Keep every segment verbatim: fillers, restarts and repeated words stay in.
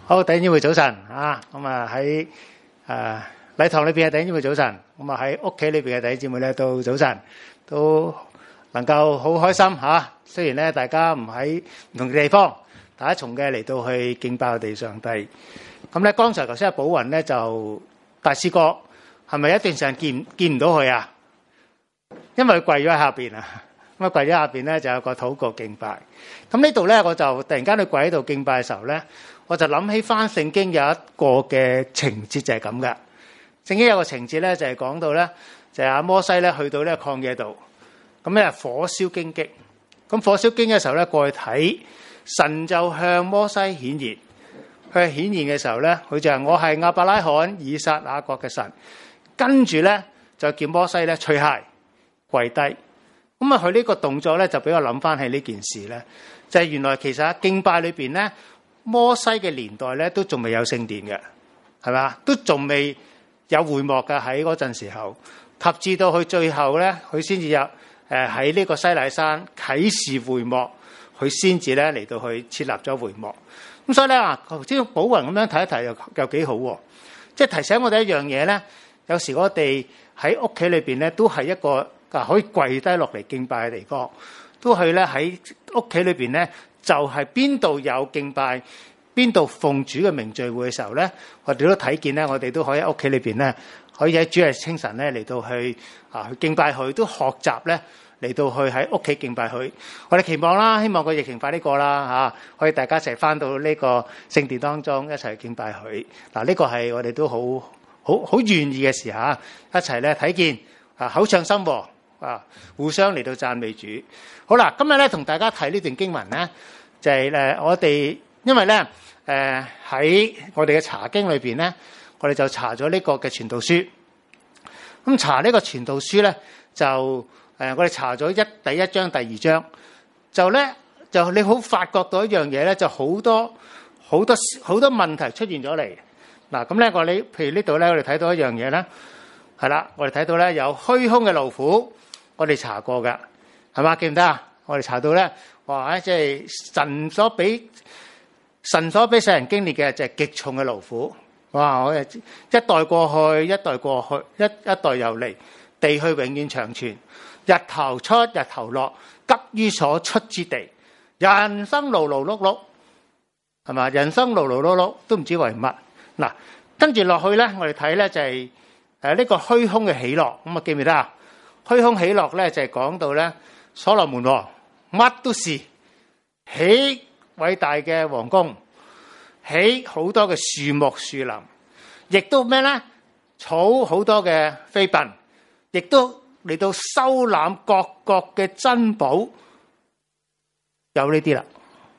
好，弟兄姊妹早晨啊！咁啊喺誒禮堂裏邊嘅弟兄姊妹早晨，咁啊喺屋企裏邊嘅弟兄姊妹咧都早晨，都能夠好開心嚇。雖然咧大家唔喺唔同嘅地方，大家從嘅嚟到去敬拜我哋上帝。咁咧剛才頭先阿寶雲咧就大師哥係咪一段時間見見唔到佢啊？因為佢跪咗喺下邊啊。咁啊跪咗下邊咧就有個禱告敬拜。咁呢度咧我就突然間去跪喺度敬拜嘅時候咧，我就諗起翻聖經有一個嘅情節就係咁嘅。聖經有個情節咧就係講到咧，就係阿摩西咧去到呢個曠野度，咁咧火燒荊棘。咁火燒荊棘嘅時候咧過去睇，神就向摩西顯現。佢顯現嘅時候咧，佢就係我係亞伯拉罕、以撒、雅各嘅神。跟住咧就叫摩西咧除鞋跪低。咁啊佢呢個動作咧就俾我諗翻起呢件事咧，就係原來其實喺敬拜裏邊咧，摩西嘅年代咧都仲未有聖殿嘅，係咪？都仲未有會幕嘅喺嗰陣時候，及至到佢最後咧，佢先至有誒喺呢個西乃山啟示會幕，佢先至咧嚟到去設立咗會幕。咁所以咧啊，頭先寶雲咁樣睇一睇又又幾好喎，即係提醒我哋一樣嘢咧。有時我哋喺屋企裏邊咧都係一個啊可以跪低落嚟敬拜嘅地方，都係咧喺屋企裏邊咧就係邊度有敬拜，邊度奉主嘅名聚會嘅時候咧，我哋都睇見咧，我哋都可以喺屋企裏邊咧，可以喺主日清晨咧嚟到去啊去敬拜佢，都學習咧嚟到去喺屋企敬拜佢。我哋期望啦，希望個疫情快啲過啦嚇，可以大家一齊翻到呢個聖殿當中一齊敬拜佢。嗱，呢個係我哋都好好好願意嘅事嚇，一齊咧睇見啊口唱心和啊，互相嚟到讚美主。好啦，今日咧同大家睇呢段經文咧，就係誒我哋因為咧誒喺我哋嘅查經裏邊咧，我哋就查咗呢個嘅傳道書。咁查呢個傳道書咧，就誒我哋查咗一第一章、第二章，就咧就你好發覺到一樣嘢咧，就好多好多好多問題出現咗嚟。嗱，咁咧我哋譬如呢度咧，我哋睇到一樣嘢咧，係啦，我哋睇到咧有虛空嘅勞苦，我哋查過㗎，係嘛？記唔得啊？我哋查到咧，哇！即係神所俾神所俾世人經歷嘅就係極重嘅勞苦。哇！我哋一代過去，一代過去，一一代又嚟，地去永遠長存，日頭出，日頭落，急於所出之地，人生勞勞碌碌，係嘛？人生勞勞碌碌都唔知為乜。嗱，跟住落去咧，我哋睇咧就係誒呢個虛空嘅喜樂。咁啊記唔記得啊？虛空喜樂咧就係講到咧所羅門王乜都是起偉大嘅皇宮，起好多嘅樹木樹林，亦都咩咧儲好多嘅妃嬪，亦都嚟到收攬各國嘅珍寶，有呢啲啦。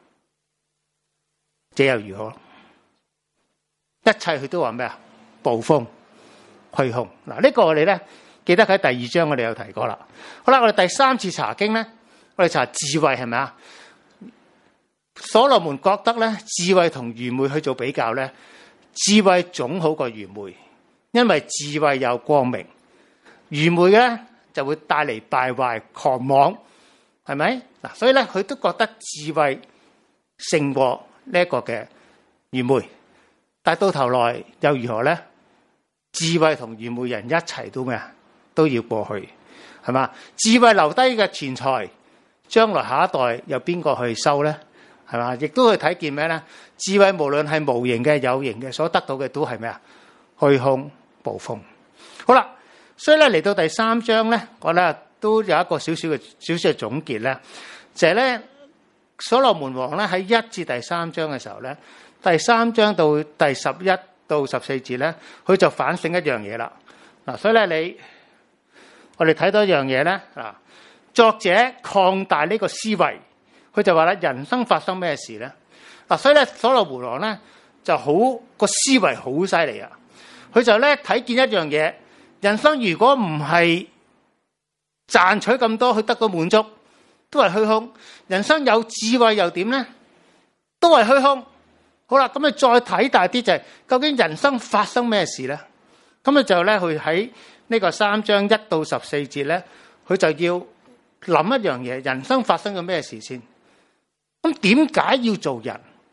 這又如何？一切佢都話咩啊？暴風虛空。嗱，呢個我哋咧記得喺第二章我哋有提過啦。好啦，我哋第三次查經咧，我哋查智慧係咪啊？所羅門覺得咧智慧同愚昧去做比較咧，智慧總好過愚昧，因為智慧有光明，愚昧咧就會帶嚟敗壞狂妄，係咪？嗱，所以咧佢都覺得智慧勝過呢一個嘅愚昧。但到頭來又如何咧？智慧同愚昧人一齊都咩啊？都要過去，係嘛？智慧留低嘅錢財，將來下一代又邊個去收咧？係嘛？亦都去睇見咩咧？智慧無論係無形嘅、有形嘅，所得到嘅都係咩啊？虛空暴風。好啦，所以咧嚟到第三章咧，我咧都有一個少少嘅少少嘅總結咧，就係咧所羅門王咧喺一至第三章嘅時候咧。第三章到第十一到十四節咧，佢就反省一樣嘢啦。嗱，所以咧你我哋睇到一樣嘢咧，啊，作者擴大呢個思維，佢就話咧人生發生咩事咧？嗱，所以咧所羅門王咧就好個思維好犀利啊！佢就咧睇見一樣嘢，人生如果唔係賺取咁多，去得到滿足，都係虛空。人生有智慧又點咧？都係虛空。好啦，咁你再睇大啲就係、是、究竟人生發生咩事咧？咁你就咧去喺呢個三章一到十四節咧，佢就要諗一樣嘢：人生發生咗咩事先？咁點解要做人？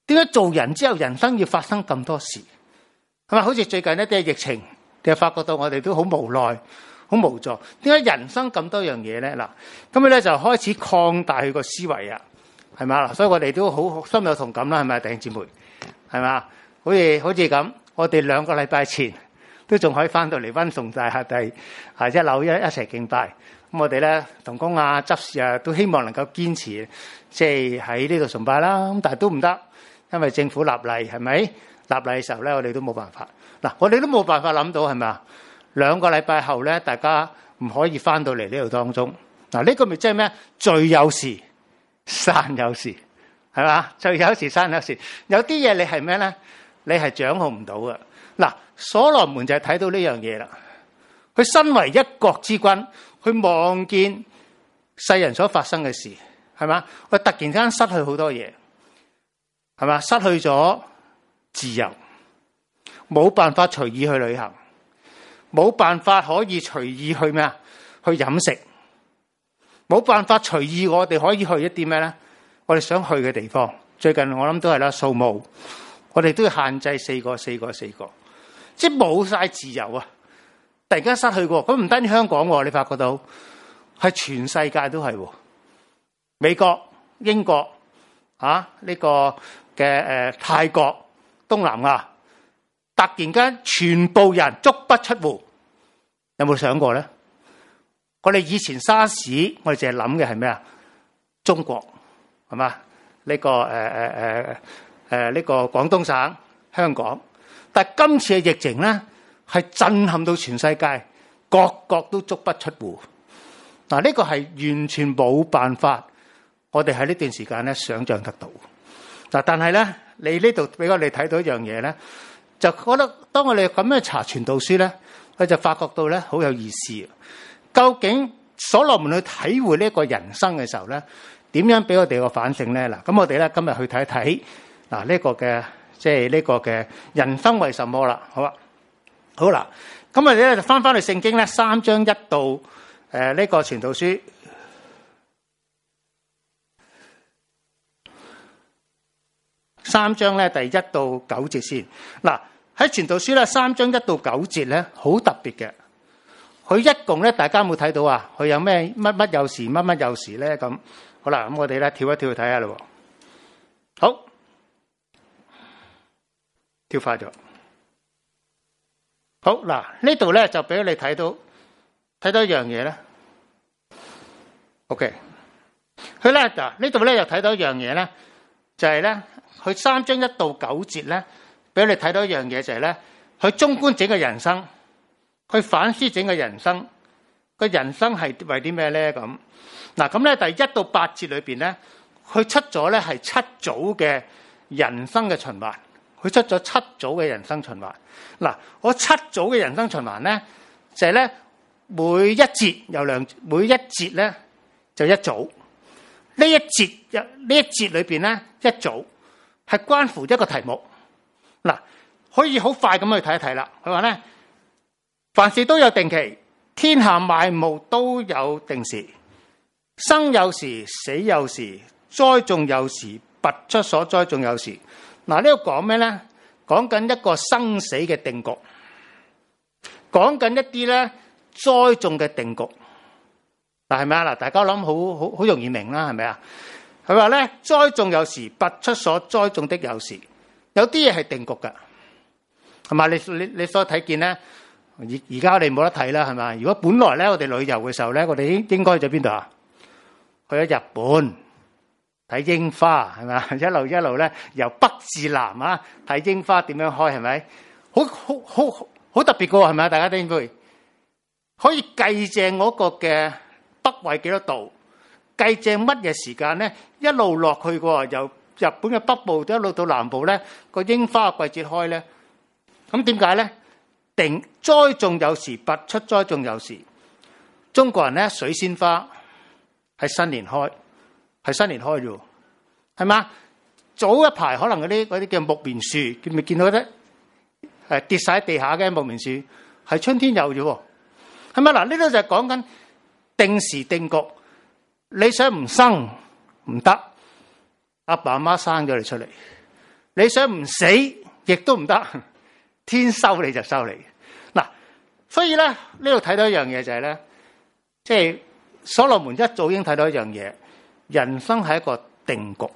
點解做人之後人生要發生咁多事？係咪好似最近一啲疫情，就發覺到我哋都好無奈、好無助。點解人生咁多樣嘢咧？嗱，咁佢咧就開始擴大佢個思維啊，係咪啊？所以我哋都好深有同感啦，係咪弟兄姊妹？係嘛？好似好似咁，我哋兩個禮拜前都仲可以翻到嚟溫崇大廈第啊一樓一一齊敬拜。咁我哋咧同工啊、執事啊都希望能夠堅持，即係喺呢度崇拜啦。咁但係都唔得，因為政府立例係咪？立例嘅時候咧，我哋都冇辦法。嗱，我哋都冇辦法諗到係咪啊？兩個禮拜後咧，大家唔可以翻到嚟呢度當中。嗱，呢個咪即係咩？聚有時，散有時，係嘛？聚有時，散有時。有啲嘢你係咩咧？你係掌控唔到嘅。嗱，所羅門就係睇到呢樣嘢啦。佢身為一國之君，佢望見世人所發生嘅事，係嘛？佢突然間失去好多嘢，係嘛？失去咗自由，冇辦法隨意去旅行，冇辦法可以隨意去咩啊？去飲食，冇辦法隨意我哋可以去一啲咩咧？我哋想去嘅地方。最近我諗都係啦，掃墓，我哋都要限制四個、四個、四個，即係冇晒自由啊！突然間失去過，咁唔單止香港，你發覺到係全世界都係，美國、英國啊，呢個嘅誒泰國、東南亞，突然間全部人足不出戶，有冇想過咧？我哋以前沙士，我哋淨係諗嘅係咩啊？中國係嘛？呢個誒誒誒誒呢個廣東省、香港，但係今次嘅疫情咧，係震撼到全世界，各國都足不出戶。嗱，呢個係完全冇辦法，我哋喺呢段時間咧想像得到。嗱，但係咧，你呢度俾我哋睇到一樣嘢咧，就覺得當我哋咁樣查傳道書咧，我就發覺到咧好有意思。究竟所羅門去體會呢個人生嘅時候咧，點樣俾我哋個反省咧？嗱，咁我哋咧今日去睇一睇嗱呢個嘅即係呢個嘅人生為什麼啦？好啊。好啦，咁我哋咧就翻翻去聖經咧，三章一到誒呢個傳道書三章咧第一到九節先。嗱，喺傳道書咧三章一到九節咧好特別嘅，佢一共咧大家有冇睇到啊？佢有咩乜乜有時乜乜有時咧咁。好啦，咁我哋咧跳一跳去睇下咯。好，跳快咗。好嗱，呢度咧就俾你睇到睇到一樣嘢咧。OK， 佢咧嗱呢度咧又睇到一樣嘢咧，就係咧佢三章一到九節咧，俾你睇到一樣嘢就係咧，佢綜觀整個人生，佢反思整個人生，個人生係為啲咩咧咁？嗱咁咧第一到八節裏邊咧，佢出咗咧係七組嘅人生嘅循環。佢出咗七組嘅人生循環。嗱，我七組嘅人生循環咧，就係咧每一節有兩，每一節咧就一組。呢一節呢一節裏邊咧一組係關乎一個題目。嗱，可以好快咁去睇一睇啦。佢話咧，凡事都有定期，天下萬物都有定時，生有時，死有時，栽種有時，拔出所栽種有時。嗱，呢度講咩咧？講緊一個生死嘅定局，講緊一啲咧栽種嘅定局。嗱，係咪啊？嗱，大家諗好好好容易明啦，係咪啊？佢話咧，栽種有時，拔出所栽種的有時。有啲嘢係定局㗎，係嘛？你你你所睇見咧，而而家我哋冇得睇啦，係咪？如果本來咧我哋旅遊嘅時候咧，我哋應應該去咗邊度啊？去咗日本。睇櫻花係咪？一路一路咧由北至南啊，睇櫻花點樣開係咪？好好好好特別噶喎，係咪啊？大家聽唔可以計正嗰個嘅北緯幾多度？計正乜嘢時間咧？一路落去噶喎，由日本嘅北部一路到南部咧，個櫻花嘅季節開咧。咁點解咧？定栽種有時，拔出栽種有時。中國人咧水仙花係新年開。係新年開啫，係嘛？早一排可能嗰啲嗰啲叫木棉樹，見咪見到咧？誒跌晒喺地下嘅木棉樹，係春天有啫，係咪？嗱，呢度就係講緊定時定局。你想唔生唔得，阿爸阿媽生咗你出嚟， 你想唔死亦都唔得，天收你就收你。嗱，所以咧呢度睇到一樣嘢就係咧，即係所羅門一早已經睇到一樣嘢，人生係一個定局。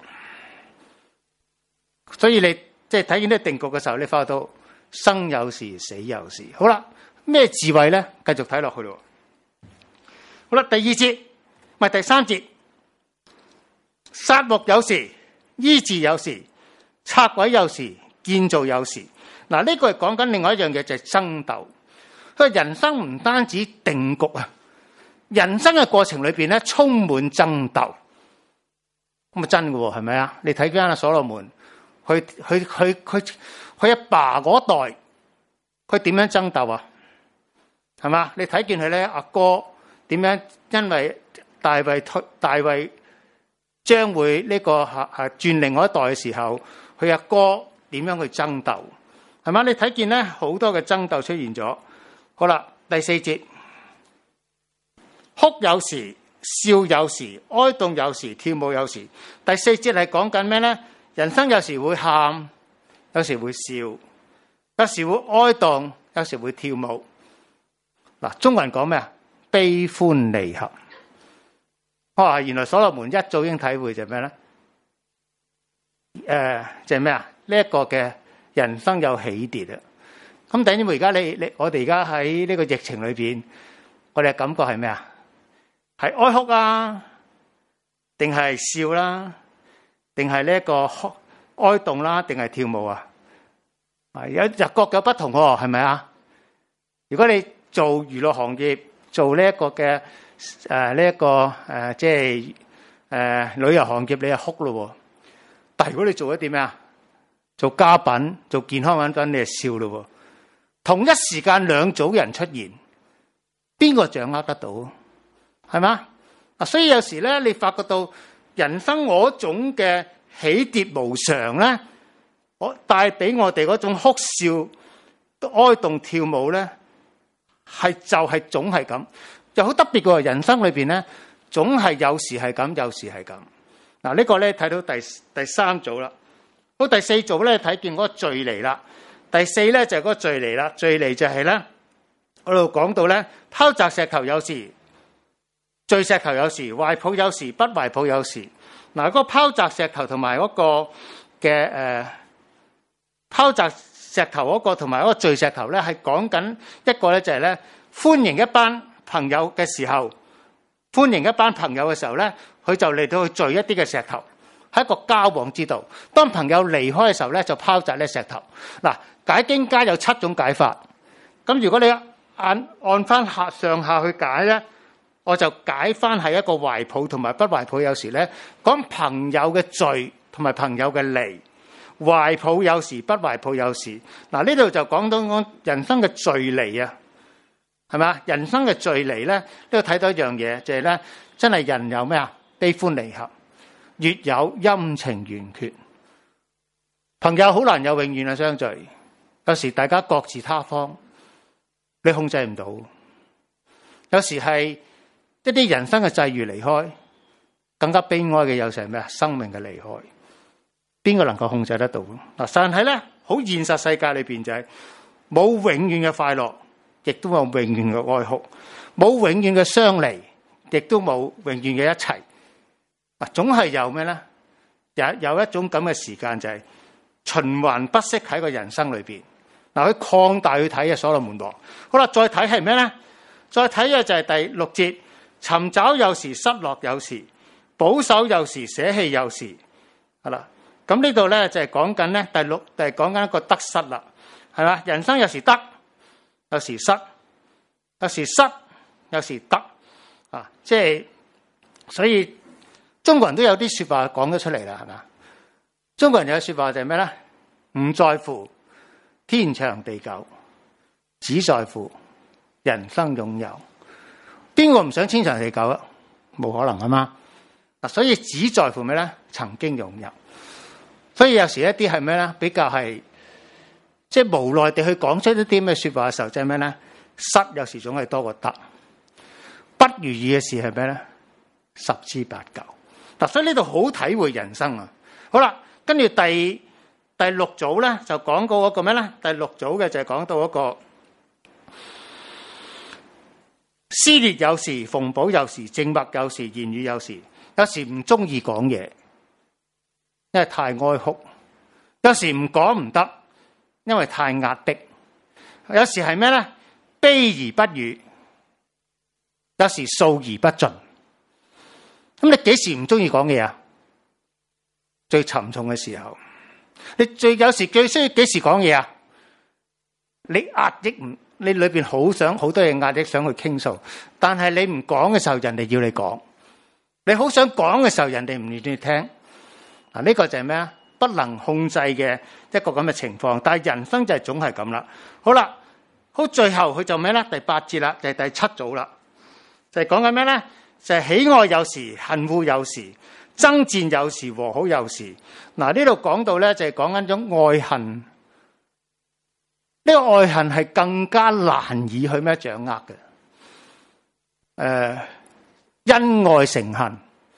所以你即係睇見呢個定局嘅時候，你發覺到生有時，死有時。好啦，咩智慧咧？繼續睇落去咯。好啦，第二節唔係第三節，殺戮有時，醫治有時，拆毀有時，建造有時。嗱，呢個係講緊另外一樣嘢，就係爭鬥。佢話人生唔單止定局啊，人生嘅過程裏邊咧充滿爭鬥。咁啊真嘅喎，係咪啊？你睇翻阿所羅門，佢佢佢佢佢阿爸嗰代，佢點樣爭鬥啊？係嘛？你睇見佢咧，阿哥點樣？因為大衛推大衛將會呢個係係轉另外一代嘅時候，佢阿哥點樣去爭鬥？係嘛？你睇見咧好多嘅爭鬥出現咗。好啦，第四節，哭有時，笑有時，哀慟有時，跳舞有時。第四節係講緊咩咧？人生有時會喊，有時會笑，有時會哀慟，有時會跳舞。嗱，中文講咩啊？悲歡離合。哇！原來所羅門一早已經體會就係咩咧？誒、呃，就係咩啊？呢、這、一個嘅人生有起跌啊！咁等於而家你你我哋而家喺呢個疫情裏邊，我哋嘅感覺係咩啊？係哀哭啊，定係笑啦，定係呢一個哀慟啦，定係跳舞啊？啊，有日各有不同喎，係咪啊？如果你做娛樂行業，做呢一個嘅誒呢一個誒即係誒旅遊行業，你就哭咯。但係如果你做一啲咩啊？做家品、做健康品品，你就笑咯。同一時間兩組人出現，邊個掌握得到？係嘛？啊，所以有時咧，你發覺到人生嗰種嘅起跌無常咧，我帶俾我哋嗰種哭笑、哀慟、跳舞咧，係就係、是、總係咁，又好特別嘅。人生裏邊咧，總係有時係咁，有時係咁。嗱，呢個咧睇到第第三組啦。好，第四組咧睇見嗰個罪離啦。第四咧就係嗰個罪離啦。罪離就係咧，我度講到咧，拋擲石頭有時，墜石頭有時，懷抱有時，不懷抱有時。嗱，嗰個拋擲石頭同埋嗰個嘅誒拋擲石頭嗰個同埋嗰個墜石頭咧，係講緊一個咧就係咧歡迎一班朋友嘅時候，歡迎一班朋友嘅時候咧，佢就嚟到去墜一啲嘅石頭。係一個交往之道。當朋友離開嘅時候咧，就拋擲呢石頭。嗱，解經家有七種解法。咁如果你按按翻下上下去解咧，我就解翻係一個懷抱同埋不懷抱。有時咧講朋友嘅聚同埋朋友嘅離，懷抱有時，不懷抱有時。嗱，呢度就講到講人生嘅聚離啊，係咪？人生嘅聚離咧，呢度睇到一樣嘢，就係咧真係人有咩啊？悲歡離合。月有陰晴圓缺，朋友好難有永遠嘅相聚。有時大家各自他方，你控制唔到。有時係一啲人生嘅際遇離開，更加悲哀嘅有時係咩啊？生命嘅離開，邊個能夠控制得到？嗱，但係咧，好現實世界裏邊就係冇永遠嘅快樂，亦都冇永遠嘅哀哭，冇永遠嘅相離，亦都冇永遠嘅一齊。嗱，總係有咩咧？有有一種咁嘅時間就係循環不息喺個人生裏邊。嗱，佢擴大去睇啊，所羅門王。好啦，再睇係咩咧？再睇嘅就係第六節，尋找有時，失落有時，保守有時，捨棄有時。係啦，咁呢度咧就係講緊咧第六，就係講緊一個得失啦，係嘛？人生有時得，有時失，有時失，有時得。啊，即係所以。中國人都有啲說話講咗出嚟啦，係嘛？中國人有說話就係咩咧？唔在乎天長地久，只在乎人生擁有。邊個唔想天長地久啊？冇可能啊嘛！嗱，所以只在乎咩咧？曾經擁有。所以有時一啲係咩咧？比較係即係無奈地去講出一啲咩說話嘅時候，即係咩咧？失有時總係多過得，不如意嘅事係咩咧？十之八九。嗱，所以呢度好體會人生啊！好啦，跟住第第六組咧就講到嗰個咩咧？第六組嘅就係講到嗰個撕裂有時，縫補有時，靜默有時，言語有時。有時唔中意講嘢，因為太哀哭；有時唔講唔得，因為太壓迫；有時係咩咧？悲而不語；有時訴而不盡。咁你幾時唔中意講嘢啊？最沉重嘅時候。你最有時最需要幾時講嘢啊？你壓抑唔，你裏邊好想好多嘢壓抑，想去傾訴，但係你唔講嘅時候，人哋要你講。你好想講嘅時候，人哋唔願意聽。嗱，呢個就係咩啊？不能控制嘅一個咁嘅情況。但係人生就係總係咁啦。好啦，好，最後佢就咩咧？第八節啦，就係第七組啦，就係講緊咩咧？就係喜愛有時，恨惡有時，爭戰有時，和好有時。嗱，呢度講到咧，就係講緊種愛恨。呢個愛恨係更加難以去咩掌握嘅。誒、呃。因愛成恨，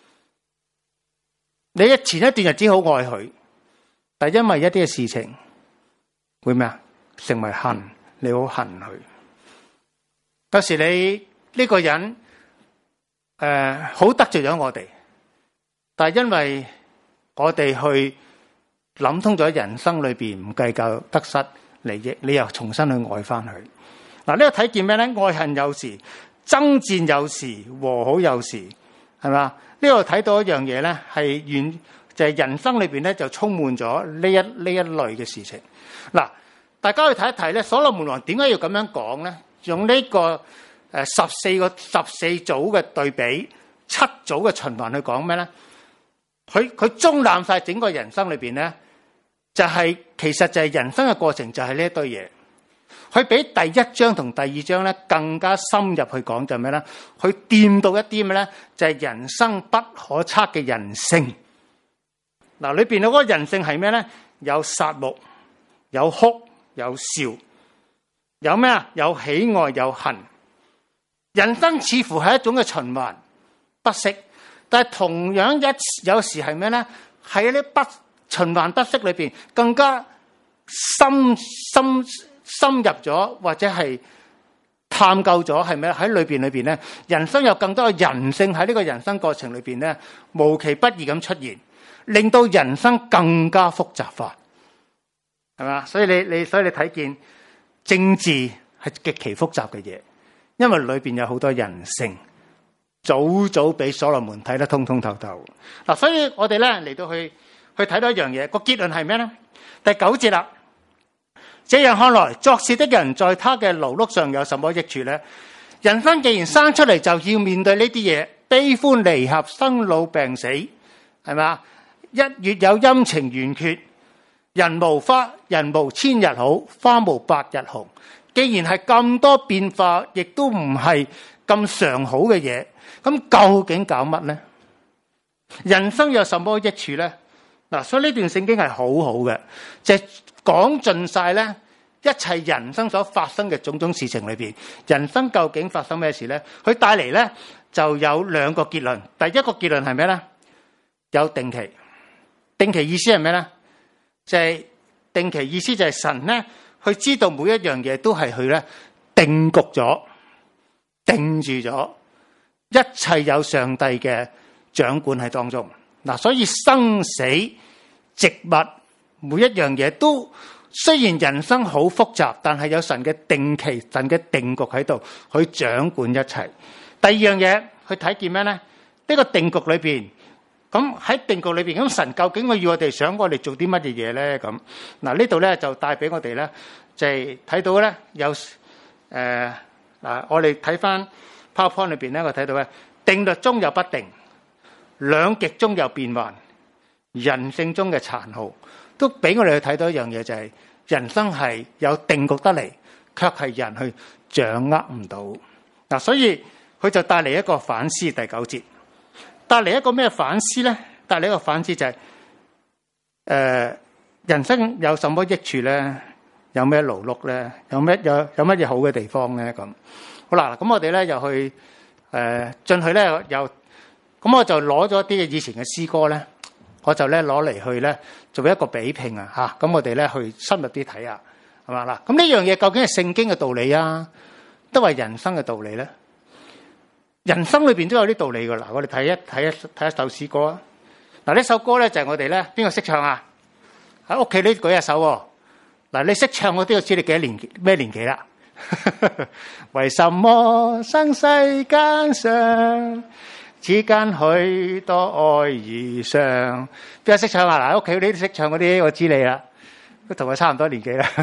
你一前一段日子好愛佢，但係因為一啲嘅事情會咩啊？成為恨，你好恨佢。有時你呢個人誒好、呃、得罪咗我哋，但係因為我哋去諗通咗人生裏邊唔計較得失利益，你又重新去愛翻佢。嗱，呢個睇見咩咧？愛恨有時。爭戰有時，和好有時，係嘛？呢度睇到一樣嘢咧，係遠就係、是、人生裏邊咧就充滿咗呢一呢一類嘅事情。嗱，大家去睇一睇咧，所羅門王點解要咁樣講咧？用呢個誒十四個十四組嘅對比，七組嘅循環去講咩咧？佢佢中攬晒整個人生裏邊咧，就係、是、其實就係人生嘅過程，就係呢一堆嘢。佢比第一章同第二章咧更加深入去講就係咩咧？佢掂到一啲咩咧？就係人生不可測嘅人性。嗱，裏邊嗰個人性係咩咧？有殺戮，有哭，有笑，有咩啊？有喜愛，有恨。人生似乎係一種嘅循環不息，但係同樣一有時係咩咧？喺呢不循環不息裏邊更加深深。深入咗或者係探究咗係咪喺裏邊裏邊咧？人生有更多嘅人性喺呢個人生過程裏邊咧，無奇不意咁出現，令到人生更加複雜化，係嘛？所以你你所以你睇見政治係極其複雜嘅嘢，因為裏邊有好多人性，早早俾所羅門睇得通通透透。嗱，所以我哋咧嚟到去去睇到一樣嘢，個結論係咩咧？第九節啦。這樣看來，作事的人在他嘅勞碌上有什麼益處呢？人生既然生出嚟就要面對呢啲嘢，悲歡離合、生老病死，係嘛？一月有陰晴圓缺，人無花，人無千日好，花無百日紅。既然係咁多變化，亦都唔係咁常好嘅嘢，咁究竟搞乜呢？人生有什麼益處呢？嗱，所以呢段聖經係好好嘅，即係講盡晒咧一切人生所發生嘅種種事情裏邊，人生究竟發生咩事咧？佢帶嚟咧就有兩個結論。第一個結論係咩咧？有定期。定期意思係咩咧？就係定期意思就係神咧，佢知道每一樣嘢都係佢咧定局咗、定住咗，一切有上帝嘅掌管喺當中。嗱，所以生死、植物，每一樣嘢都雖然人生好複雜，但係有神嘅定期、神嘅定局喺度，去掌管一切。第二樣嘢，去睇見咩咧？呢個定局裏邊，咁喺定局裏邊，咁神究竟我要我哋想我哋做啲乜嘢嘢咧？咁嗱，呢度咧就帶俾我哋咧，就係睇到咧有誒嗱，我哋睇翻 PowerPoint 裏邊咧，我睇到咧定律中有不定。兩極中有變幻，人性中嘅殘酷，都俾我哋去睇到一樣嘢，就係人生係有定局得嚟，卻係人去掌握唔到。嗱，所以佢就帶嚟一個反思。第九節帶嚟一個咩反思咧？帶嚟一個反思就係、是、誒、呃，人生有什麼益處咧？有咩勞碌咧？有咩有有乜嘢好嘅地方咧？咁好啦，咁我哋咧又去誒進、呃、去咧又。咁我就攞咗啲嘅以前嘅詩歌咧， 我就咧攞嚟去咧做一個比拼啊嚇，咁我哋咧去深入啲睇下，係嘛啦？咁呢樣嘢究竟係聖經嘅道理啊，都係人生嘅道理咧？人生裏邊都有啲道理噶啦，我哋睇一睇一睇一首詩歌啊！嗱，呢首歌咧就係我哋咧邊個識唱啊？喺屋企呢舉一手喎。嗱，你識唱我都要知你幾多年咩年紀啦？為什麼生世間上，此間許多愛兒上？邊個識唱啊？嗱，屋企呢啲識唱嗰啲，我知你啦，都同我差唔多年紀啦。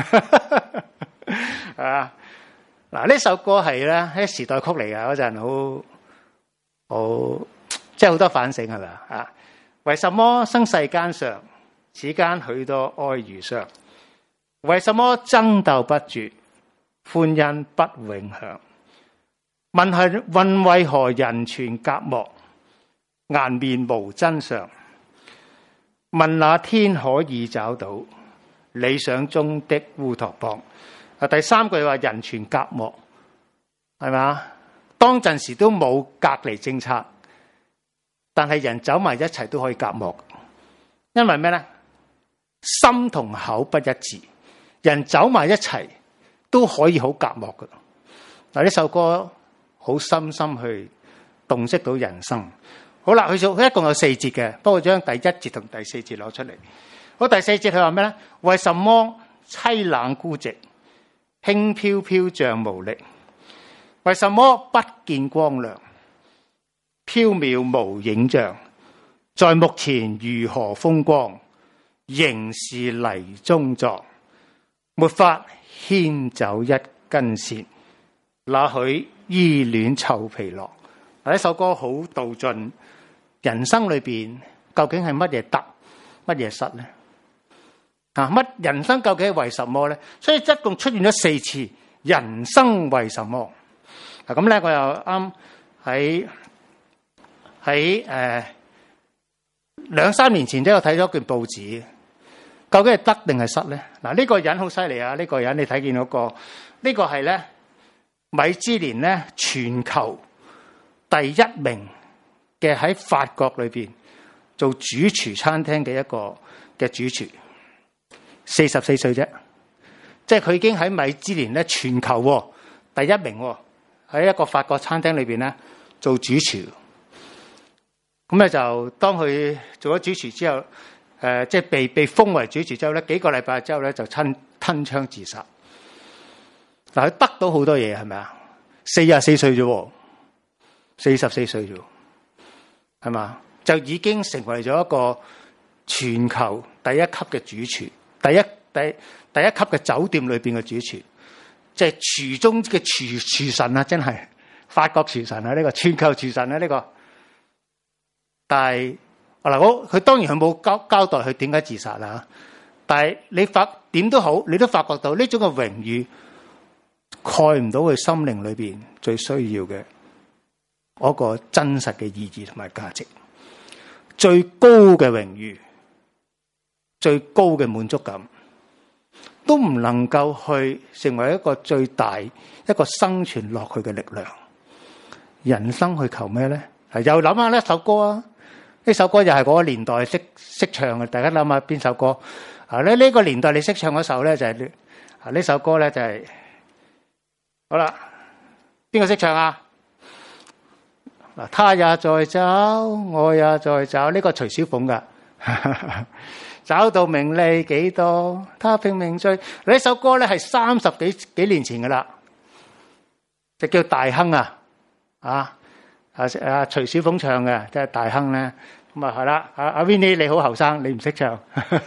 啊，嗱，呢首歌係咧喺時代曲嚟噶，嗰陣好好，即係好多反省係咪啊？啊，為什麼生世間上，此間許多愛兒上？為什麼爭鬥不絕，歡欣不永享？問係問為何人存隔膜，顏面無真相？問那天可以找到理想中的烏托邦？啊，第三句話人存隔膜，係嘛？當陣時都冇隔離政策，但係人走埋一齊都可以隔膜，因為咩咧？心同口不一致，人走埋一齊都可以好隔膜噶。嗱，呢首歌好深深去洞悉到人生。好啦，佢做佢一共有四節嘅，不過將第一節同第四節攞出嚟。好，第四節佢話咩咧？為什麼凄冷孤寂，輕飄飄像無力？為什麼不見光亮，縹緲無影像？在目前如何風光，仍是泥中撞，沒法牽走一根線，那許依戀臭皮囊。嗱，呢首歌好道盡人生裏邊究竟係乜嘢得，乜嘢失咧？啊，乜人生究竟係為什麼咧？所以一共出現咗四次人生為什麼。嗱，咁咧我又啱喺喺誒兩三年前都有睇咗一件報紙，究竟係得定係失咧？嗱，呢個人好犀利啊！呢個人你睇見嗰個呢個係咧米芝蓮咧全球第一名嘅喺法國裏邊做主廚餐廳嘅一個嘅主廚，四十四歲啫，即係佢已經喺米芝蓮咧全球第一名喺一個法國餐廳裏邊咧做主廚。咁咧就當佢做咗主廚之後，誒、呃、即係被被封為主廚之後咧，幾個禮拜之後咧就吞吞槍自殺。嗱，佢得到好多嘢係咪啊？四十四歲啫，四十四歲啫，係嘛？就已經成為咗一個全球第一級嘅主廚，第一第第一級嘅酒店裏邊嘅主廚，即係廚中嘅廚廚神啊！真係法國廚神啊！呢、這個全球廚神啊！呢、這個。但係嗱，我佢當然佢冇交交代佢點解自殺啦。但係你發點都好，你都發覺到呢種嘅榮譽蓋唔到佢心靈裏邊最需要嘅嗰個真實嘅意義同埋價值。最高嘅榮譽、最高嘅滿足感，都唔能夠去成為一個最大一個生存落去嘅力量。人生去求咩咧？又諗下呢首歌啊！呢首歌又係嗰個年代識識唱嘅，大家諗下邊首歌啊？呢呢個年代你識唱嗰首咧就係呢啊呢首歌咧就係好啦，邊個識唱啊？嗱，他也在找，我也在找，呢個徐小鳳噶，找到名利幾多，他拼命追。呢首歌咧係三十幾幾年前噶啦，就叫大亨啊啊！啊啊！徐小鳳唱嘅，即係大亨咧，咁啊係啦。阿阿 Winnie 你好後生，你唔識唱。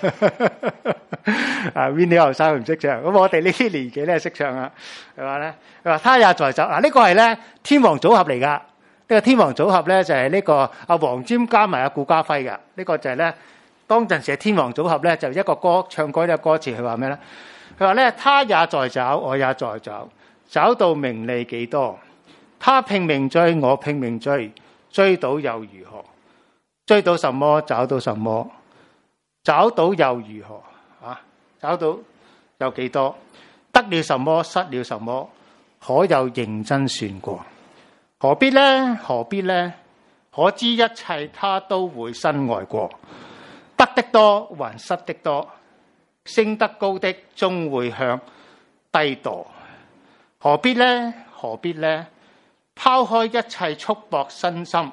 啊 Winnie 後生唔識唱，咁我哋呢啲年紀咧識唱啊。係話咧，佢話他也在走。嗱，呢個係咧天王組合嚟噶。呢個天王組合咧就係呢個阿黃霑加埋阿顧嘉輝噶。呢個就係咧當陣時嘅天王組合咧，就一個歌唱歌一個歌詞，佢話咩咧？佢話咧他也在找，我也在找，找到名利幾多。他拼命追，我拼命追，追到又如何？追到什麼？找到什麼？找到又如何？啊！找到有幾多？得了什麼？失了什麼？可有認真算過？何必呢？何必呢？可知一切他都會身外過。 得的多還失的多，升得高的終會向低墮。何必呢？何必呢？拋開一切束縛身心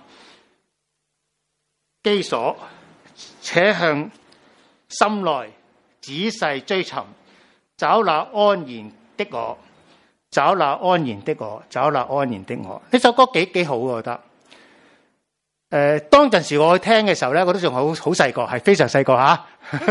基礎，且向心內仔細追尋，找那安然的我，找那安然的我，找那安然的我。呢首歌幾幾好，我覺得。誒、呃，當陣時我去聽嘅時候咧，我都仲好好細個，係非常細個吓。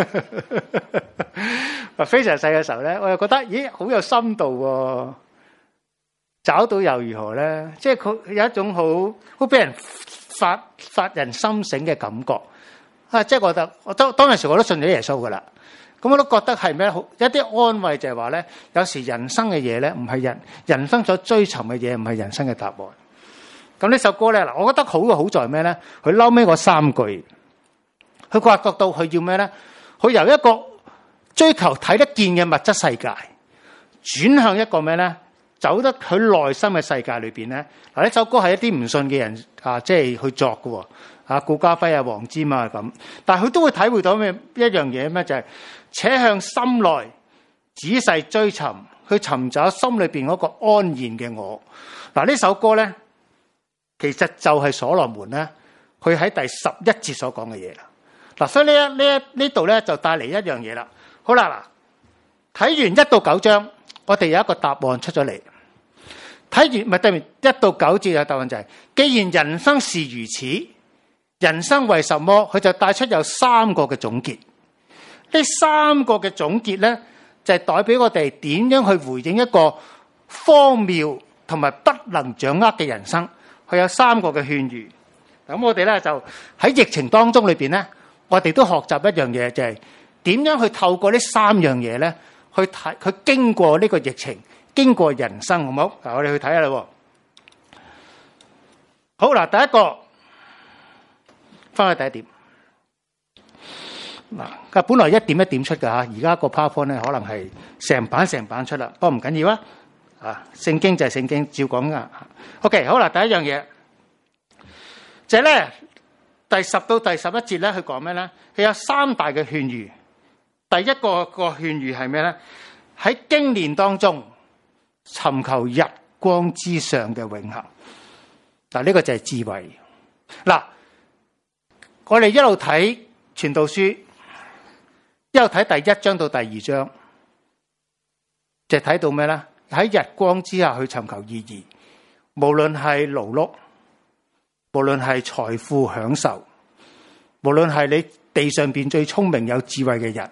非常細嘅時候咧，我又覺得，咦，好有深度喎。找到又如何咧？即係佢有一種好好俾人發發人心醒嘅感覺啊！即係我覺得，我當當陣時我都信咗耶穌噶啦。咁我都覺得係咩？好一啲安慰就係話咧，有時人生嘅嘢咧，唔係人人生所追尋嘅嘢，唔係人生嘅答案。咁呢首歌咧，嗱，我覺得好嘅好在咩咧？佢嬲尾嗰三句，佢發覺到佢要咩咧？佢由一個追求睇得見嘅物質世界，轉向一個咩咧？走得佢內心嘅世界裏邊咧。嗱，呢首歌係一啲唔信嘅人啊，即係去作嘅。啊，顧嘉輝啊，黃霑啊咁，但係佢都會體會到咩一樣嘢咩？就係、是、且向心內仔細追尋，去尋找心裏邊嗰個安然嘅我。嗱，呢首歌咧，其實就係所羅門咧，佢喺第十一節所講嘅嘢啦。嗱，所以呢一呢一呢度咧就帶嚟一樣嘢啦。好啦，嗱，睇完一到九章，我哋有一個答案出咗嚟。睇完咪對面一到九節嘅答案就係、是：既然人生是如此。人生為什麼？佢就帶出有三個嘅總結。呢三個嘅總結咧，就係代表我哋點樣去回應一個荒謬同埋不能掌握嘅人生。佢有三個嘅勸喻。咁我哋咧就喺疫情當中裏邊咧，我哋都學習一樣嘢，就係點樣去透過呢三樣嘢咧，去睇佢經過呢個疫情，經過人生，好唔好？嗱，我哋去睇下啦。好嗱，第一個。翻去第一點嗱，本來一點一點出㗎吓，而家個 PowerPoint 咧可能係成版成版出啦，不過唔緊要啊。啊，聖經就係聖經，照講噶。OK， 好啦，第一樣嘢就係咧，第十到第十一節咧，佢講咩咧？佢有三大嘅勸喻。第一個個勸喻係咩咧？喺經年當中尋求日光之上嘅永恆。嗱，呢個就係智慧。嗱。我哋一路睇傳道書，一路睇第一章到第二章，就睇到咩咧？喺日光之下去尋求意義，無論係勞碌，無論係財富享受，無論係你地上邊最聰明有智慧嘅人，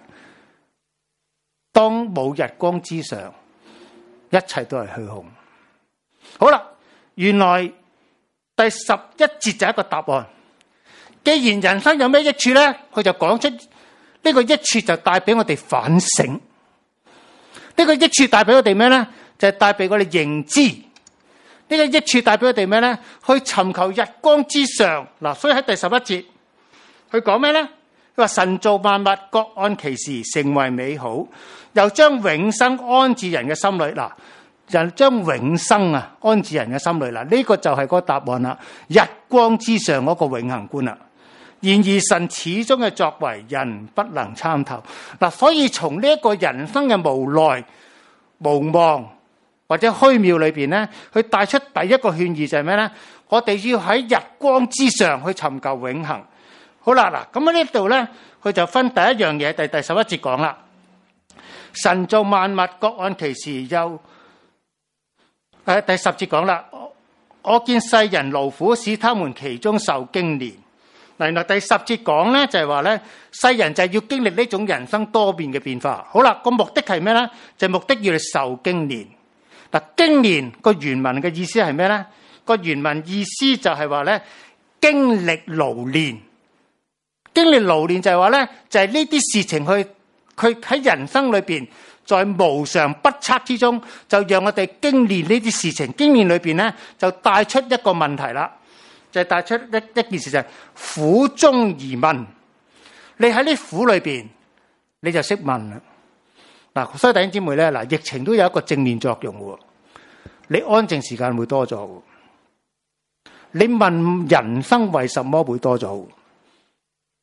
當冇日光之上，一切都係虛空。好啦，原來第十一節就係一個答案。既然人生有咩益處咧，佢就講出呢個益處就帶俾我哋反省。呢個益處帶俾我哋咩咧？就係帶俾我哋認知。呢個益處帶俾我哋咩咧？去尋求日光之上。嗱，所以喺第十一節，佢講咩咧？佢話神造萬物各按其時，成為美好，又將永生安置人嘅心裏。嗱，人將永生啊安置人嘅心裏。嗱，呢個就係個答案啦。日光之上嗰個永恆觀啦。然而神始終嘅作為，人不能參透。嗱，所以從呢一個人生嘅無奈、無望或者虛渺裏邊咧，佢帶出第一個勸喻就係咩咧？我哋要喺日光之上去尋求永恆。好啦，嗱，咁喺呢度咧，佢就分第一樣嘢，第第十一節講啦。神造萬物各按其時，又誒第十節講啦。我見世人勞苦，使他們其中受經練。嗱，原來第十節講咧就係話咧，世人就係要經歷呢種人生多變嘅變化。好啦，個目的係咩咧？就係目的要你受經練。嗱，經練個原文嘅意思係咩咧？個原文意思就係話咧，經歷勞練。經歷勞練就係話咧，就係呢啲事情去，佢喺人生裏邊，在無常不測之中，就讓我哋經歷呢啲事情。經驗裏邊咧，就帶出一個問題啦。就係帶出一一件事，就係苦中而問。你喺呢苦裏邊，你就識問啦。嗱，所以弟兄姊妹咧，嗱，疫情都有一個正面作用喎。你安靜時間會多咗，你問人生為什麼會多咗。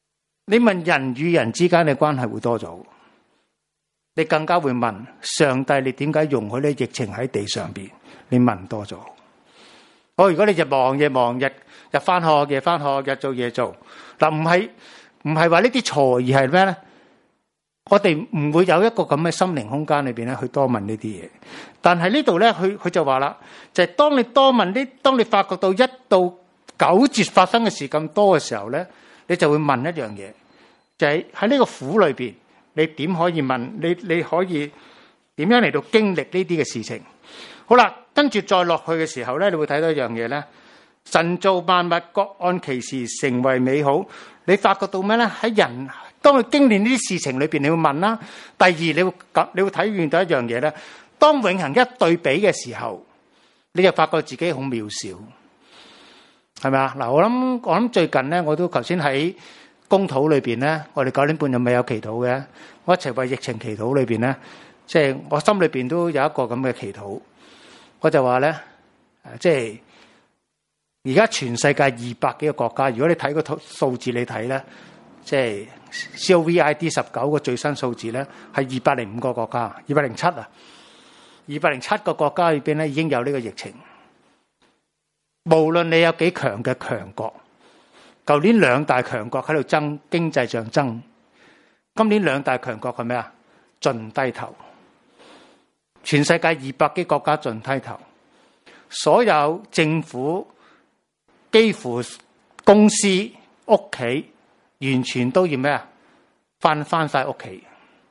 你問人與人之間嘅關係會多咗，你更加會問上帝，你點解容許呢疫情喺地上邊？你問多咗。我如果你日忙夜忙，日日翻學夜翻學，日做夜做，嗱，唔係唔係話呢啲錯，而係咩咧？我哋唔會有一個咁嘅心靈空間裏邊咧，去多問呢啲嘢。但係呢度咧，佢佢就話啦，就係、是、當你多問啲，當你發覺到一到九節發生嘅事咁多嘅時候咧，你就會問一樣嘢，就係喺呢個苦裏邊，你點可以問？你你可以點樣嚟到經歷呢啲嘅事情？好啦，跟住再落去嘅時候咧，你會睇到一樣嘢咧，神造萬物各按其時成為美好。你發覺到咩咧？喺人當佢經歷呢啲事情裏邊，你會問啦。第二，你會你會體驗到一樣嘢咧。當永恆一對比嘅時候，你就發覺自己好渺小，係咪啊？嗱，我諗我諗最近咧，我都頭先喺公禱裏邊咧，我哋九點半又未有祈禱嘅，我一齊為疫情祈禱裏邊咧，即係我心裏邊都有一個咁嘅祈禱，我就話咧，誒，即係而家全世界二百幾個國家，如果你睇個數數字你睇咧，即係 COVID 十九個最新數字咧，係二百零五個國家，二百零七啊。二百零七個國家裏邊咧，已經有呢個疫情。無論你有幾強嘅強國，舊年兩大強國喺度爭經濟上爭，今年兩大強國係咩啊？盡低頭。全世界二百幾國家盡低頭，所有政府幾乎公司屋企完全都要咩啊？翻翻晒屋企。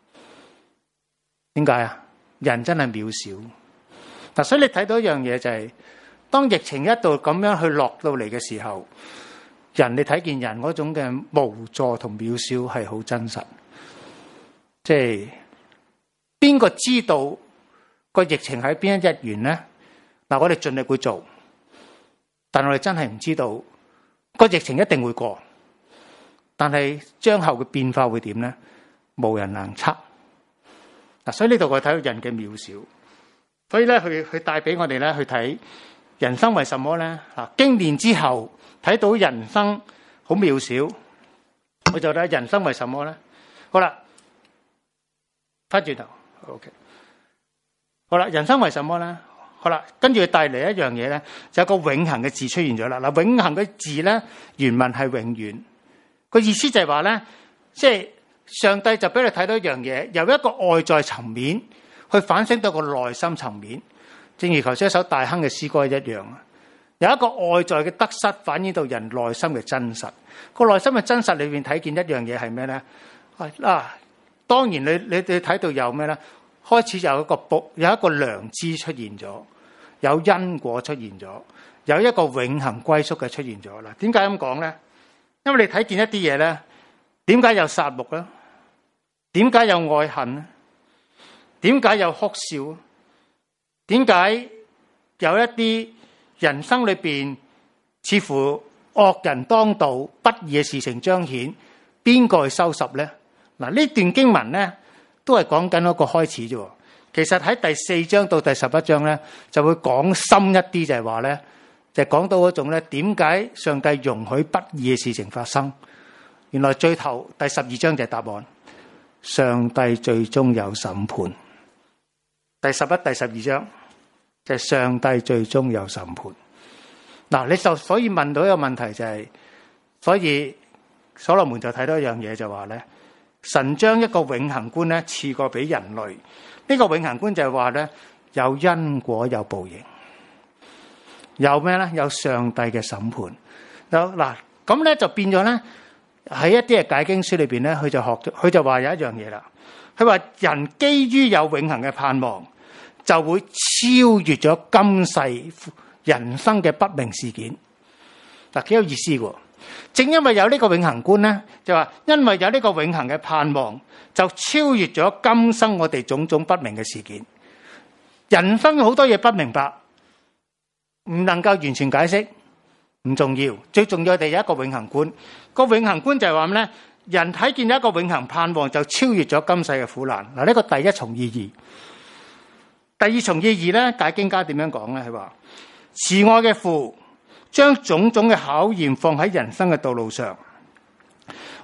點解啊？人真係渺小嗱，所以你睇到一樣嘢就係、是，當疫情一度咁樣去落到嚟嘅時候，人你睇見人嗰種嘅無助同渺小係好真實。即係邊個知道個疫情喺邊一日完咧？嗱，我哋盡力會做，但我哋真係唔知道個疫情一定會過，但係將後嘅變化會點咧？無人能測。嗱，所以呢度我睇到人嘅渺小，所以咧，佢佢帶俾我哋咧去睇人生為什麼咧？啊，經驗之後睇到人生好渺小，我就睇人生為什麼咧？好啦，翻轉頭 ，OK， 好啦，人生為什麼咧？好啦，跟住佢帶嚟一樣嘢咧，就有個永恆嘅字出現咗啦。嗱，永恆嘅字咧，原文係永遠，個意思就係話咧，即係。上帝就俾你睇到一樣嘢，由一個外在層面去反省到個內心層面，正如頭先一首大亨嘅詩歌一樣，有一個外在嘅得失反映到人內心嘅真實。個內心嘅真實裏面睇見一樣嘢係咩咧？啊，當然你你你睇到有咩咧？開始有一個卜，有一個良知出現咗，有因果出現咗，有一個永恆歸宿嘅出現咗啦。點解咁講咧？因為你睇見一啲嘢咧。點解有殺戮咧？點解有愛恨咧？點解有哭笑？點解有一啲人生裏邊似乎惡人當道、不義嘅事情彰顯？邊個去收拾咧？嗱，呢段經文咧都係講緊一個開始啫。其實喺第四章到第十一章咧，就會講深一啲，就係話咧，就講到嗰種咧，點解上帝容許不義嘅事情發生？原來最後第十二章就係答案，上帝最終有審判。第十一、第十二章就係上帝最終有審判。嗱，你就所以問到一個問題就係，所以所羅門就睇到一樣嘢就話咧，神將一個永恆觀咧賜過俾人類。呢個永恆觀就係話咧，有因果有報應，有咩咧？有上帝嘅審判。有嗱咁咧就變咗咧。喺一啲嘅解經書裏邊咧，佢就學咗，佢就話有一樣嘢啦。佢話人基於有永恆嘅盼望，就會超越咗今世人生嘅不明事件。嗱，幾有意思嘅。正因為有呢個永恆觀咧，就話因為有呢個永恆嘅盼望，就超越咗今生我哋種種不明嘅事件。人生好多嘢不明白，唔能夠完全解釋。唔重要，最重要我哋有一個永恆觀。個永恆觀就係話咩咧？人睇見有一個永恆盼望，就超越咗今世嘅苦難。嗱，呢個第一重意義。第二重意義咧，解經家點樣講咧？佢話慈愛嘅父將種種嘅考驗放喺人生嘅道路上，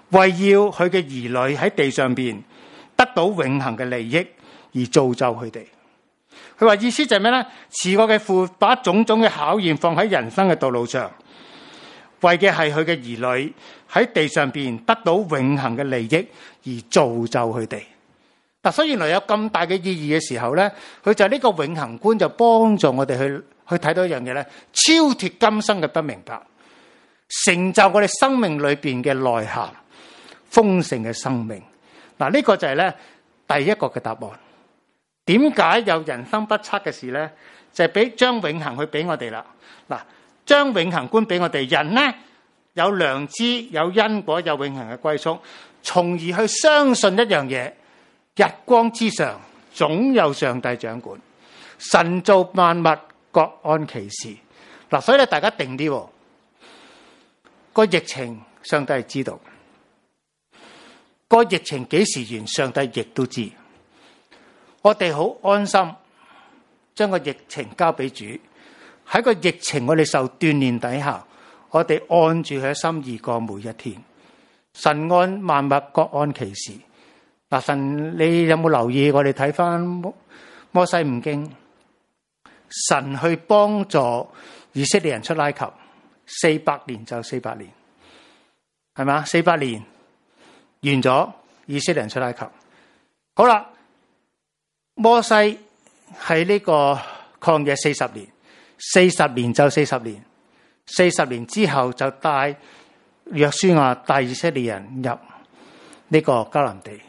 為要佢嘅兒女喺地上邊得到永恆嘅利益而造就佢哋。佢話意思就係咩咧？慈愛嘅父把種種嘅考驗放喺人生嘅道路上，為嘅係佢嘅兒女喺地上邊得到永恆嘅利益而造就佢哋。嗱，所以原來有咁大嘅意義嘅時候咧，佢就係呢個永恆觀就幫助我哋去去睇到一樣嘢咧，超脫今生嘅不明白，成就我哋生命裏邊嘅內涵，豐盛嘅生命。嗱，呢個就係咧第一個嘅答案。點解有人生不測嘅事咧？就係俾將永恆去俾我哋啦。嗱，將永恆觀俾我哋，人咧有良知、有因果、有永恆嘅歸宿，從而去相信一樣嘢。日光之上總有上帝掌管，神造萬物各按其時。嗱，所以咧大家定啲，個疫情上帝係知道，個疫情幾時完上帝亦都知。我哋好安心將個疫情交俾主，喺個疫情我哋受鍛煉底下，我哋按住佢嘅心意過每一天。神按萬物各按其時。嗱，神，你有冇留意？我哋睇翻摩西五經，神去幫助以色列人出埃及，四百年就四百年，係嘛？四百年完咗，以色列人出埃及。好啦，摩西喺呢個曠野四十年，四十年就四十年，四十年之後就帶約書亞帶以色列人入呢個迦南地。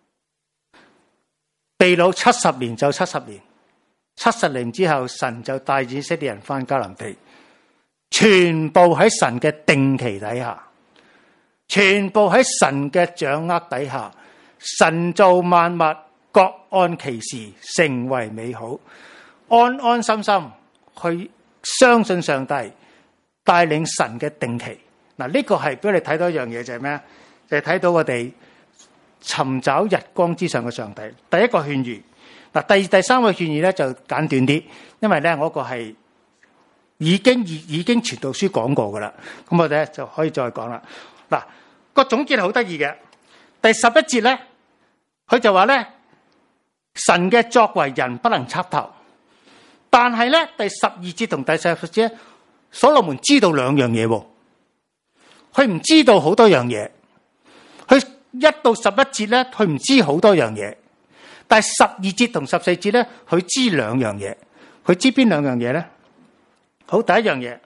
被擄七十年就七十年，七十年之後神就帶以色列人翻迦南地，全部喺神嘅定期底下，全部喺神嘅掌握底下，神造萬物各按其時，成為美好，安安心心去相信上帝帶領神嘅定期。嗱，呢個係俾你睇到一樣嘢，就係咩？就係睇到我哋尋找日光之上嘅上帝。第一個勸喻，嗱，第第三個勸喻咧就簡短啲，因為咧我個係已經已已經傳道書講過噶啦，咁我哋就可以再講啦。嗱，個總結係好得意嘅，第十一節咧，佢就話咧神嘅作為人不能測透，但係咧第十二節同第十一節，所羅門知道兩樣嘢，佢唔知道好多樣嘢，佢。一到十一節咧，佢唔知好多樣嘢，但係十二節同十四節咧，佢知兩樣嘢。佢知邊兩樣嘢咧？好，第一樣嘢，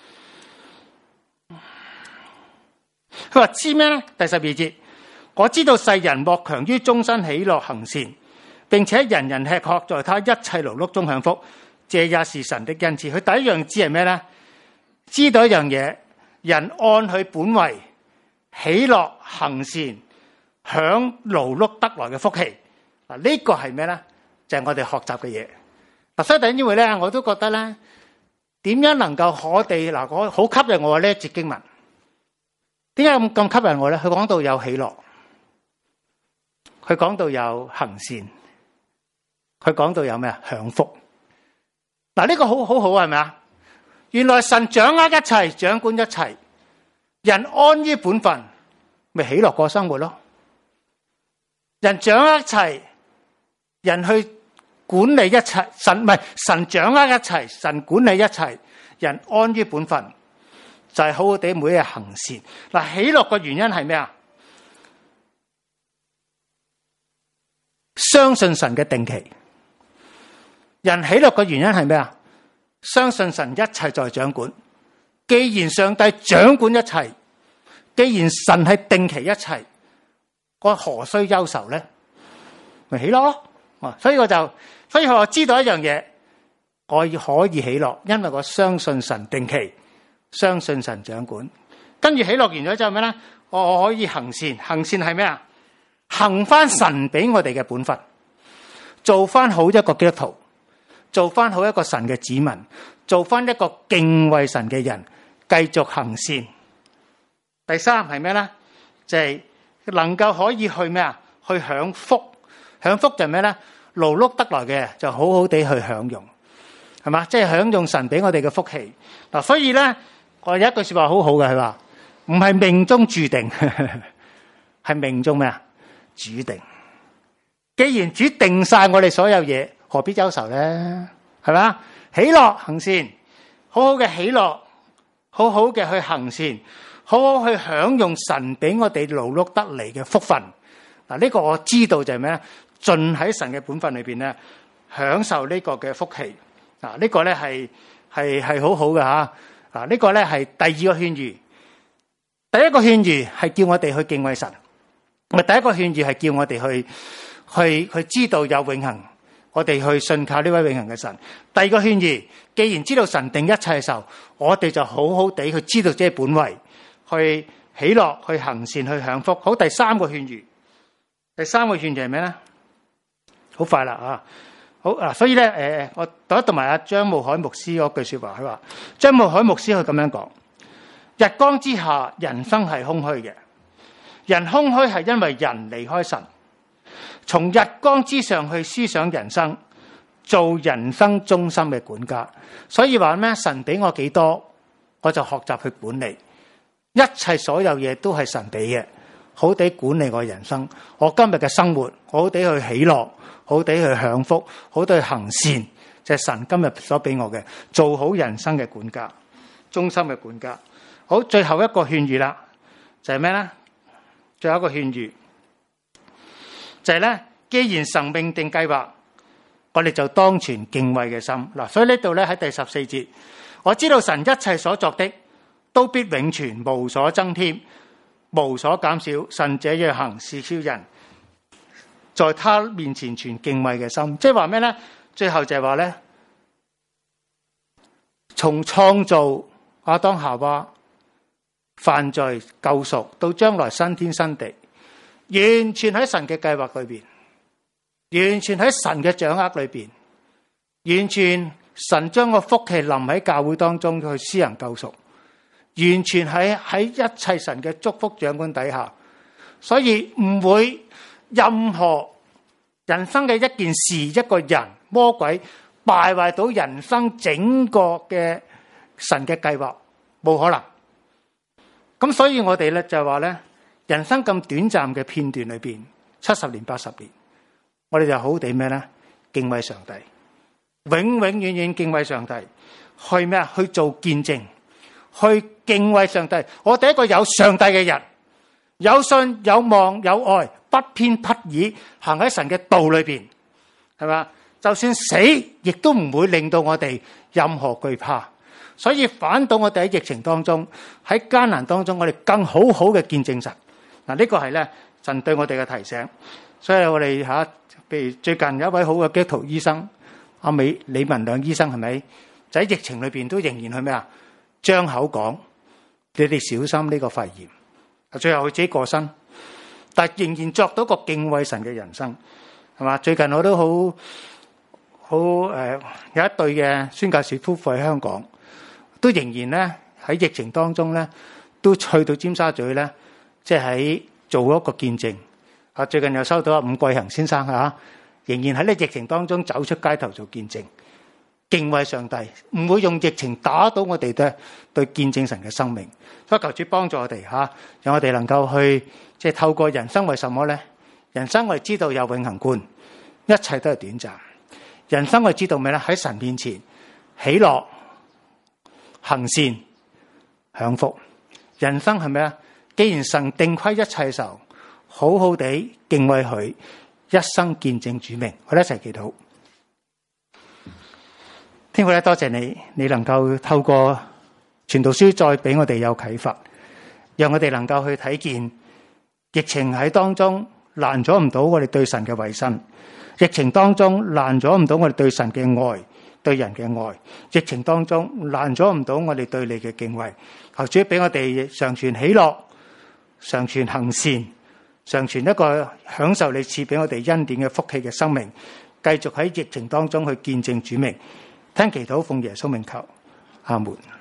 佢話知咩咧？第十二節，我知道世人莫強於終身喜樂行善，並且人人吃喝，在他一切勞碌中享福，這也是神的恩賜。佢第一樣知係咩咧？知道一樣嘢，人按佢本為喜樂行善，享勞碌得來嘅福氣。嗱，呢個係咩咧？就係我哋學習嘅嘢。嗱，所以第一因為咧，我都覺得咧，點樣能夠我哋嗱，我好吸引我呢一節經文。點解咁咁吸引我咧？佢講到有喜樂，佢講到有行善，佢講到有咩啊？享福。嗱，呢個好好好係咪啊？原來神掌握一切，掌管一切，人安於本分，咪喜樂過生活咯。人掌握一切，人去管理一切，神唔係神掌握一切，神管理一切，人安於本分，就係、是、好好地每日行善。嗱，喜樂嘅原因係咩啊？相信神嘅定期。人喜樂嘅原因係咩啊？相信神一切在掌管。既然上帝掌管一切，既然神係定期一切，我何須憂愁咧？咪喜樂咯！所以我就，所以我知道一樣嘢，我可以喜樂，因為我相信神定期，相信神掌管。跟住喜樂完咗之後咩咧？我可以行善，行善係咩啊？行翻神俾我哋嘅本分，做翻好一個基督徒，做翻好一個神嘅子民，做翻一個敬畏神嘅人，繼續行善。第三係咩咧？就係、是、能夠可以去咩啊？去享福，享福就係咩咧？勞碌得來嘅就好好地去享用，係嘛？即係享用神俾我哋嘅福氣。嗱，所以咧，我有一句說話好好嘅，係話唔係命中注定， 係命中咩啊？主定。既然主定晒我哋所有嘢，何必憂愁咧？係咪？喜樂行善，好好嘅喜樂，好好嘅去行善，好好去享用神俾我哋勞碌得嚟嘅福分。嗱，呢個我知道就係咩咧？盡喺神嘅本分裏邊咧，享受呢個嘅福氣。嗱，呢個咧係係係好好嘅吓。嗱，呢個咧係第二個勸喻。第一個勸喻係叫我哋去敬畏神，咪第一個勸喻係叫我哋去去去知道有永恆，我哋去信靠呢位永恆嘅神。第二個勸喻，既然知道神定一切嘅時候，我哋就好好地去知道自己本位，去喜樂，去行善，去享福。好，第三個勸喻，第三個勸喻係咩咧？好快啦啊！好嗱，所以咧，誒，我讀一讀埋阿張慕海牧師嗰句說話，佢話張慕海牧師佢咁樣講。日光之下，人生係空虛嘅。人空虛係因為人離開神。從日光之上去思想人生，做人生中心嘅管家。所以話咩？神俾我幾多，我就學習去管理。一切所有嘢都係神俾嘅，好地管理我人生。我今日嘅生活，好地去喜樂，好地去享福，好地去行善，就係神今日所俾我嘅，做好人生嘅管家，中心嘅管家。好，最後一個勸喻啦，就係咩咧？最後一個勸喻就係咧，既然神命定計劃，我哋就當存敬畏嘅心。嗱，所以呢度咧喺第十四節，我知道神一切所作的都必永存，無所增添，無所減少。神這樣行，是叫人在他面前存敬畏嘅心。即係話咩咧？最後就係話咧，從創造亞當夏娃、犯罪、救贖到將來新天新地，完全喺神嘅計劃裏邊，完全喺神嘅掌握裏邊，完全神將個福氣臨喺教會當中去施行救贖，完全喺喺一切神嘅祝福掌管底下，所以唔會任何人生嘅一件事、一個人、魔鬼敗壞到人生整個嘅神嘅計劃，冇可能。咁所以我哋咧就係話咧，人生咁短暫嘅片段裏邊，七十年八十年，我哋就好好地咩咧？敬畏上帝，永永遠遠敬畏上帝，去咩啊？去做見證，去敬畏上帝。我哋一個有上帝嘅人，有信有望有愛，不偏不倚，行喺神嘅道裏邊，係嘛？就算死，亦都唔會令到我哋任何懼怕。所以反倒我哋喺疫情當中，喺艱難當中，我哋更好好嘅見證神。嗱，呢個係咧神對我哋嘅提醒。所以我哋吓，譬如最近有一位好嘅基督徒醫生阿美李文亮醫生，係咪就喺疫情裏邊都仍然去咩啊？張口講你哋小心呢個肺炎，最後佢自己過身，但係仍然作到個敬畏神嘅人生，係嘛？最近我都好好誒，有一對嘅宣教士夫婦喺香港。都仍然咧喺疫情當中咧，都去到尖沙咀咧，即係喺做一個見證。啊，最近又收到阿伍桂恒先生啊，仍然喺呢疫情當中走出街頭做見證，敬畏上帝，唔會用疫情打倒我哋嘅對見證神嘅生命。所以求主幫助我哋嚇，讓我哋能夠去即係透過人生為什麼咧？人生我哋知道有永恆觀，一切都係短暫。人生我哋知道咩咧？喺神面前喜樂、行善、享福。人生係咩啊？既然神定規一切嘅時候，好好地敬畏佢，一生見證主名。我哋一齊祈禱。天父咧，多謝你，你能夠透過傳道書再俾我哋有啟發，讓我哋能夠去睇見疫情喺當中攔阻唔到我哋對神嘅委身，疫情當中攔阻唔到我哋對神嘅愛，對人嘅愛，疫情當中攔阻唔到我哋對你嘅敬畏。求主俾我哋常存喜樂，常存行善，常存一個享受你賜俾我哋恩典嘅福氣嘅生命，繼續喺疫情當中去見證主名。聽祈禱奉耶穌名求，阿門。